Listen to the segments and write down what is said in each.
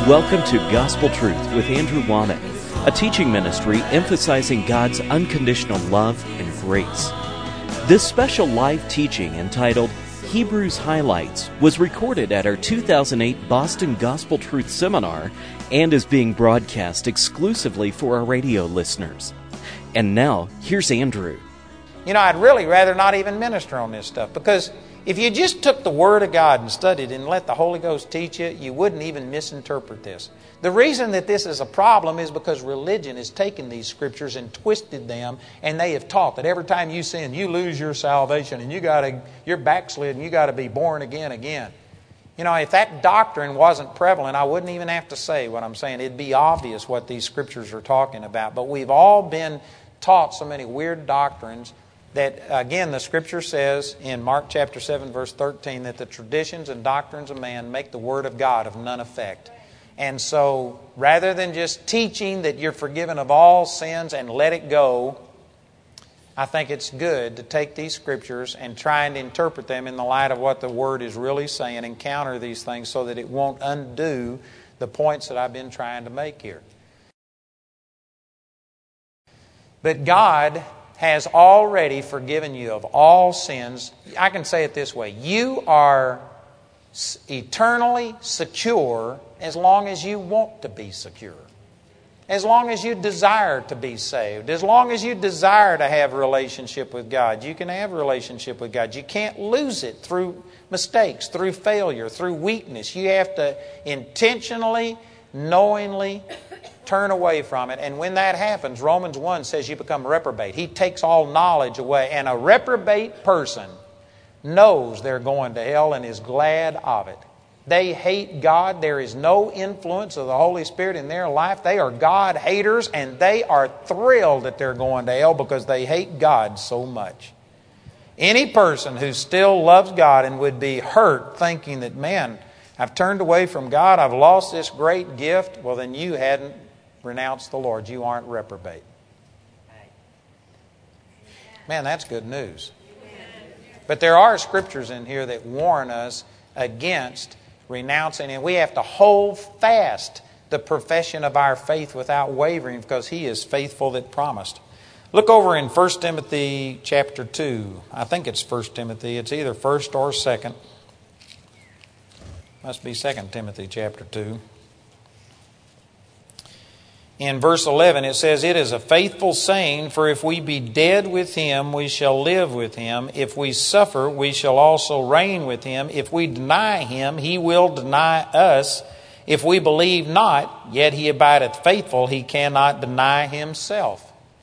Welcome to Gospel Truth with Andrew Womack, a teaching ministry emphasizing God's unconditional love and grace. This special live teaching entitled Hebrews Highlights was recorded at our 2008 Boston Gospel Truth Seminar and is being broadcast exclusively for our radio listeners. And now, here's Andrew. You know, I'd really rather not even minister on this stuff, because if you just took the Word of God and studied it and let the Holy Ghost teach you, you wouldn't even misinterpret this. The reason that this is a problem is because religion has taken these Scriptures and twisted them, and they have taught that every time you sin, you lose your salvation, and you're backslid, and you got to be born again. You know, if that doctrine wasn't prevalent, I wouldn't even have to say what I'm saying. It'd be obvious what these Scriptures are talking about. But we've all been taught so many weird doctrines that, again, the Scripture says in Mark chapter 7, verse 13, that the traditions and doctrines of man make the Word of God of none effect. And so, rather than just teaching that you're forgiven of all sins and let it go, I think it's good to take these Scriptures and try and interpret them in the light of what the Word is really saying and counter these things so that it won't undo the points that I've been trying to make here. But God has already forgiven you of all sins. I can say it this way. You are eternally secure as long as you want to be secure. As long as you desire to be saved. As long as you desire to have a relationship with God, you can have a relationship with God. You can't lose it through mistakes, through failure, through weakness. You have to intentionally, knowingly turn away from it. And when that happens, Romans 1 says you become reprobate. He takes all knowledge away. And a reprobate person knows they're going to hell and is glad of it. They hate God. There is no influence of the Holy Spirit in their life. They are God haters, and they are thrilled that they're going to hell because they hate God so much. Any person who still loves God and would be hurt thinking that, man, I've turned away from God, I've lost this great gift, well, then you hadn't renounced the Lord. You aren't reprobate. Man, that's good news. But there are Scriptures in here that warn us against renouncing, and we have to hold fast the profession of our faith without wavering, because He is faithful that promised. Look over in 1 Timothy chapter 2. I think it's 1 Timothy. It's either 1 or 2. Must be 2 Timothy chapter 2. In verse 11 it says, "It is a faithful saying, for if we be dead with Him, we shall live with Him. If we suffer, we shall also reign with Him. If we deny Him, He will deny us. If we believe not, yet He abideth faithful, He cannot deny Himself."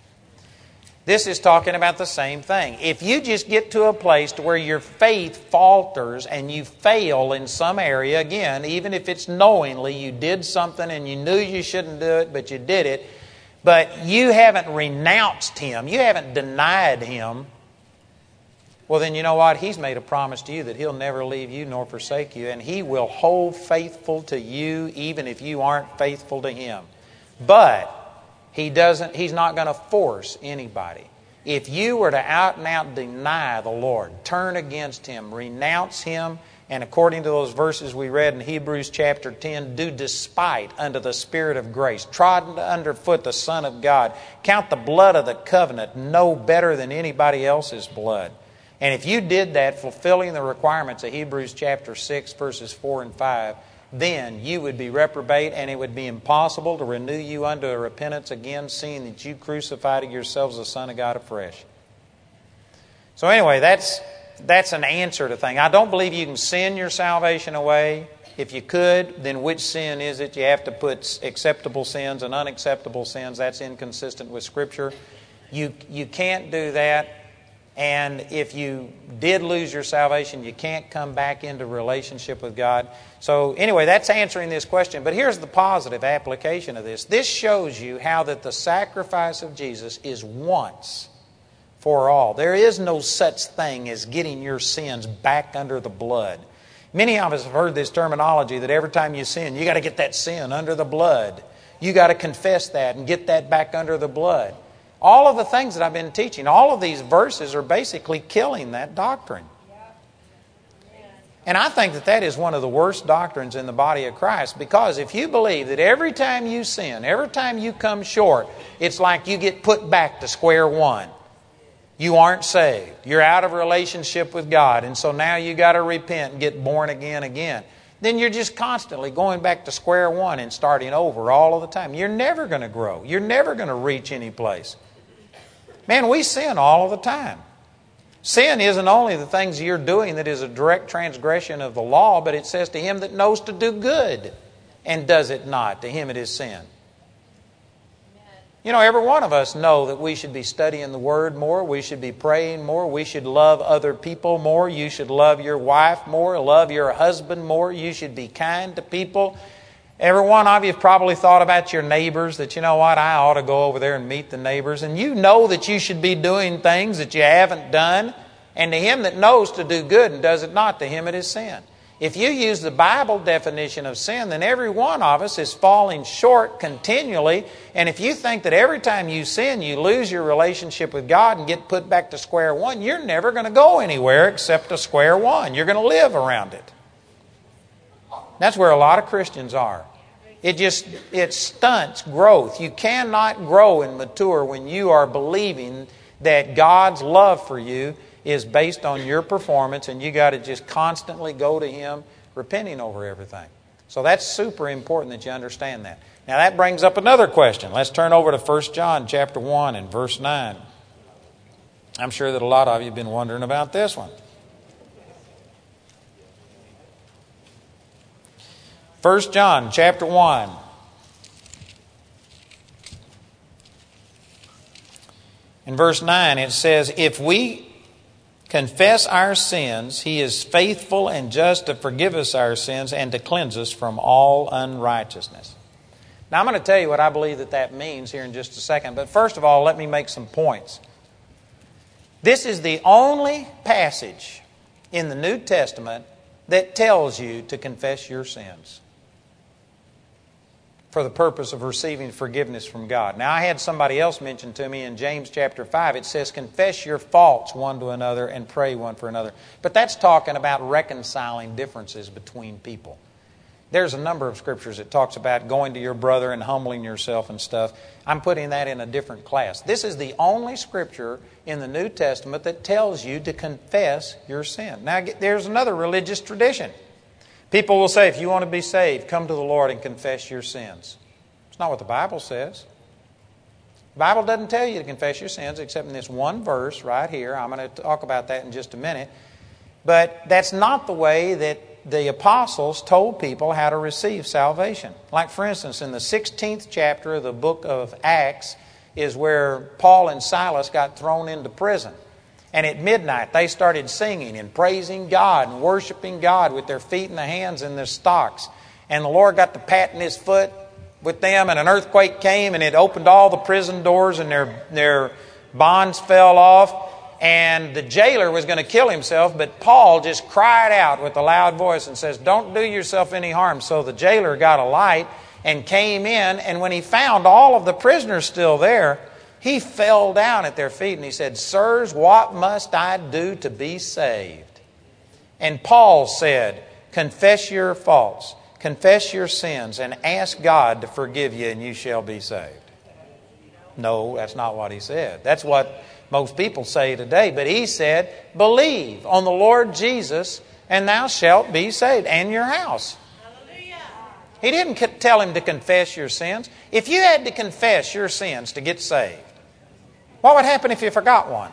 This is talking about the same thing. If you just get to a place to where your faith falters and you fail in some area, again, even if it's knowingly, you did something and you knew you shouldn't do it, but you did it, but you haven't renounced Him, you haven't denied Him, well then you know what? He's made a promise to you that He'll never leave you nor forsake you, and He will hold faithful to you even if you aren't faithful to Him. But He's not going to force anybody. If you were to out and out deny the Lord, turn against Him, renounce Him, and according to those verses we read in Hebrews chapter 10, do despite unto the Spirit of grace, trod underfoot the Son of God, count the blood of the covenant no better than anybody else's blood. And if you did that, fulfilling the requirements of Hebrews chapter 6, verses 4 and 5, then you would be reprobate, and it would be impossible to renew you unto a repentance again, seeing that you crucified to yourselves the Son of God afresh. So anyway, that's an answer to things. I don't believe you can sin your salvation away. If you could, then which sin is it? You have to put acceptable sins and unacceptable sins. That's inconsistent with Scripture. You can't do that. And if you did lose your salvation, you can't come back into relationship with God. So anyway, that's answering this question. But here's the positive application of this. This shows you how that the sacrifice of Jesus is once for all. There is no such thing as getting your sins back under the blood. Many of us have heard this terminology that every time you sin, you got to get that sin under the blood. You got to confess that and get that back under the blood. All of the things that I've been teaching, all of these verses are basically killing that doctrine. And I think that that is one of the worst doctrines in the body of Christ, because if you believe that every time you sin, every time you come short, it's like you get put back to square one. You aren't saved. You're out of relationship with God, and so now you got to repent and get born again. Then you're just constantly going back to square one and starting over all of the time. You're never going to grow. You're never going to reach any place. Man, we sin all of the time. Sin isn't only the things you're doing that is a direct transgression of the law, but it says to him that knows to do good and does it not, to him it is sin. You know, every one of us know that we should be studying the Word more, we should be praying more, we should love other people more, you should love your wife more, love your husband more, you should be kind to people. Every one of you have probably thought about your neighbors, that, you know what, I ought to go over there and meet the neighbors. And you know that you should be doing things that you haven't done. And to him that knows to do good and does it not, to him it is sin. If you use the Bible definition of sin, then every one of us is falling short continually. And if you think that every time you sin, you lose your relationship with God and get put back to square one, you're never going to go anywhere except to square one. You're going to live around it. That's where a lot of Christians are. It stunts growth. You cannot grow and mature when you are believing that God's love for you is based on your performance, and you got to just constantly go to Him repenting over everything. So that's super important that you understand that. Now that brings up another question. Let's turn over to 1 John chapter 1 and verse 9. I'm sure that a lot of you have been wondering about this one. 1 John chapter 1. In verse 9 it says, if we confess our sins, He is faithful and just to forgive us our sins and to cleanse us from all unrighteousness. Now I'm going to tell you what I believe that means here in just a second. But first of all, let me make some points. This is the only passage in the New Testament that tells you to confess your sins for the purpose of receiving forgiveness from God. Now, I had somebody else mention to me in James chapter 5, it says, confess your faults one to another and pray one for another. But that's talking about reconciling differences between people. There's a number of scriptures that talks about going to your brother and humbling yourself and stuff. I'm putting that in a different class. This is the only scripture in the New Testament that tells you to confess your sin. Now, there's another religious tradition. People will say, if you want to be saved, come to the Lord and confess your sins. It's not what the Bible says. The Bible doesn't tell you to confess your sins except in this one verse right here. I'm going to talk about that in just a minute. But that's not the way that the apostles told people how to receive salvation. Like, for instance, in the 16th chapter of the book of Acts is where Paul and Silas got thrown into prison. And at midnight, they started singing and praising God and worshiping God with their feet in the hands in their stocks. And the Lord got to patting His foot with them, and an earthquake came, and it opened all the prison doors, and their bonds fell off. And the jailer was going to kill himself, but Paul just cried out with a loud voice and says, don't do yourself any harm. So the jailer got a light and came in, and when he found all of the prisoners still there, he fell down at their feet and he said, sirs, what must I do to be saved? And Paul said, confess your faults, confess your sins, and ask God to forgive you, and you shall be saved. No, that's not what he said. That's what most people say today. But he said, believe on the Lord Jesus, and thou shalt be saved, and your house. He didn't tell him to confess your sins. If you had to confess your sins to get saved, what would happen if you forgot one?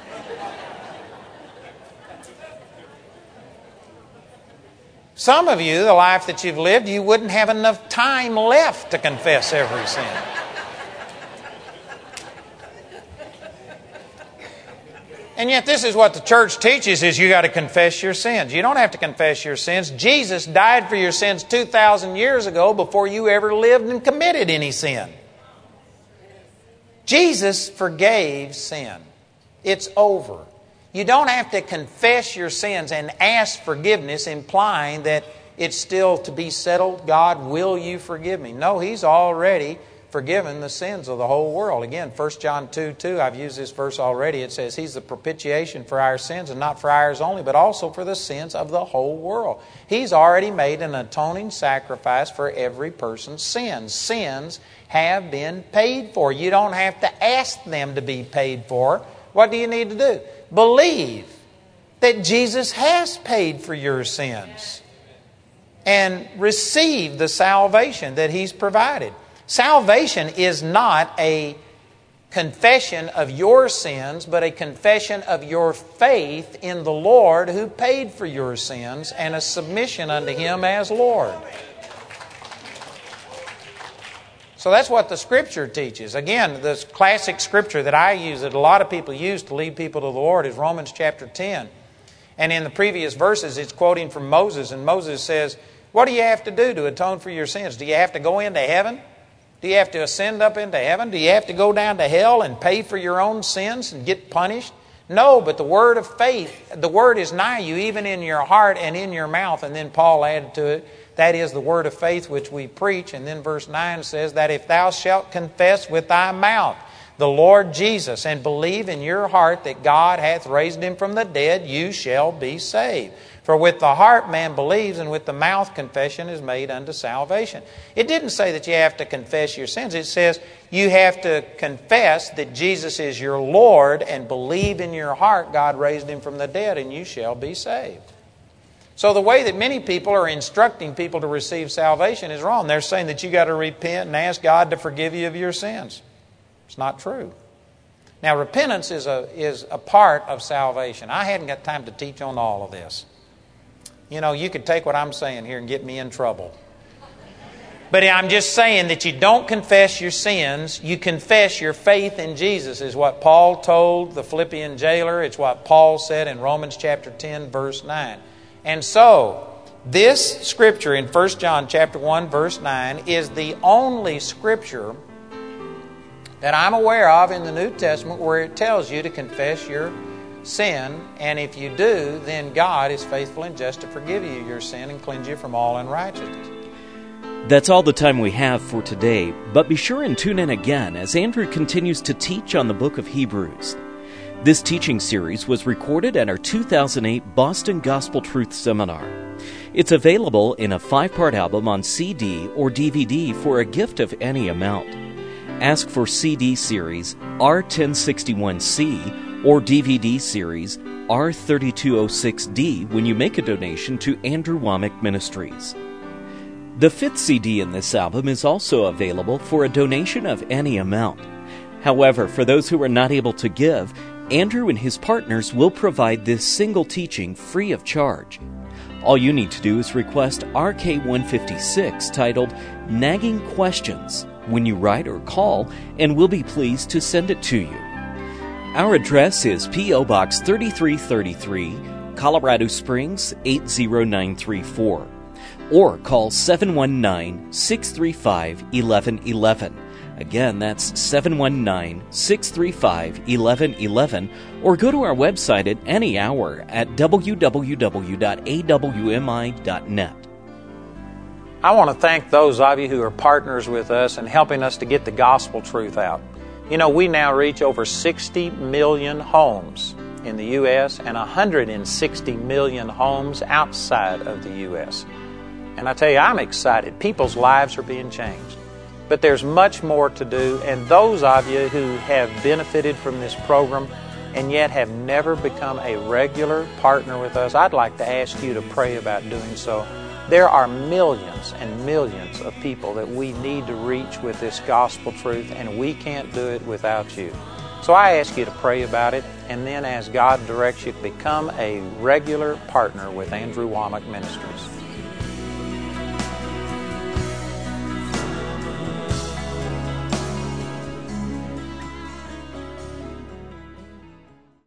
Some of you, the life that you've lived, you wouldn't have enough time left to confess every sin. And yet this is what the church teaches, is you got to confess your sins. You don't have to confess your sins. Jesus died for your sins 2,000 years ago before you ever lived and committed any sin. Jesus forgave sin. It's over. You don't have to confess your sins and ask forgiveness, implying that it's still to be settled. God, will you forgive me? No, He's already forgiven the sins of the whole world. Again, 1 John 2:2, I've used this verse already. It says He's the propitiation for our sins, and not for ours only, but also for the sins of the whole world. He's already made an atoning sacrifice for every person's sins. Sins have been paid for. You don't have to ask them to be paid for. What do you need to do? Believe that Jesus has paid for your sins and receive the salvation that He's provided. Salvation is not a confession of your sins, but a confession of your faith in the Lord who paid for your sins and a submission unto Him as Lord. So that's what the Scripture teaches. Again, the classic Scripture that I use, that a lot of people use to lead people to the Lord, is Romans chapter 10. And in the previous verses, it's quoting from Moses. And Moses says, what do you have to do to atone for your sins? Do you have to go into heaven? Do you have to ascend up into heaven? Do you have to go down to hell and pay for your own sins and get punished? No, but the word of faith, the word is nigh you, even in your heart and in your mouth. And then Paul added to it, that is the word of faith which we preach. And then verse 9 says that if thou shalt confess with thy mouth the Lord Jesus and believe in your heart that God hath raised Him from the dead, you shall be saved. For with the heart man believes, and with the mouth confession is made unto salvation. It didn't say that you have to confess your sins. It says you have to confess that Jesus is your Lord and believe in your heart God raised Him from the dead, and you shall be saved. So the way that many people are instructing people to receive salvation is wrong. They're saying that you got to repent and ask God to forgive you of your sins. It's not true. Now, repentance is a part of salvation. I hadn't got time to teach on all of this. You know, you could take what I'm saying here and get me in trouble. But I'm just saying that you don't confess your sins. You confess your faith in Jesus, is what Paul told the Philippian jailer. It's what Paul said in Romans chapter 10, verse 9. And so, this Scripture in 1 John chapter 1, verse 9 is the only Scripture that I'm aware of in the New Testament where it tells you to confess your sin, and if you do, then God is faithful and just to forgive you your sin and cleanse you from all unrighteousness. That's all the time we have for today, but be sure and tune in again as Andrew continues to teach on the book of Hebrews. This teaching series was recorded at our 2008 Boston Gospel Truth Seminar. It's available in a 5-part album on CD or DVD for a gift of any amount. Ask for CD series R1061C or DVD series R3206D when you make a donation to Andrew Wommack Ministries. The 5th CD in this album is also available for a donation of any amount. However, for those who are not able to give, Andrew and his partners will provide this single teaching free of charge. All you need to do is request RK156 titled Nagging Questions when you write or call, and we'll be pleased to send it to you. Our address is P.O. Box 3333, Colorado Springs 80934, or call 719-635-1111. Again, that's 719-635-1111, or go to our website at any hour at www.awmi.net. I want to thank those of you who are partners with us in helping us to get the gospel truth out. You know, we now reach over 60 million homes in the U.S. and 160 million homes outside of the U.S. And I tell you, I'm excited. People's lives are being changed. But there's much more to do, and those of you who have benefited from this program and yet have never become a regular partner with us, I'd like to ask you to pray about doing so. There are millions and millions of people that we need to reach with this gospel truth, and we can't do it without you. So I ask you to pray about it, and then as God directs you, become a regular partner with Andrew Wommack Ministries.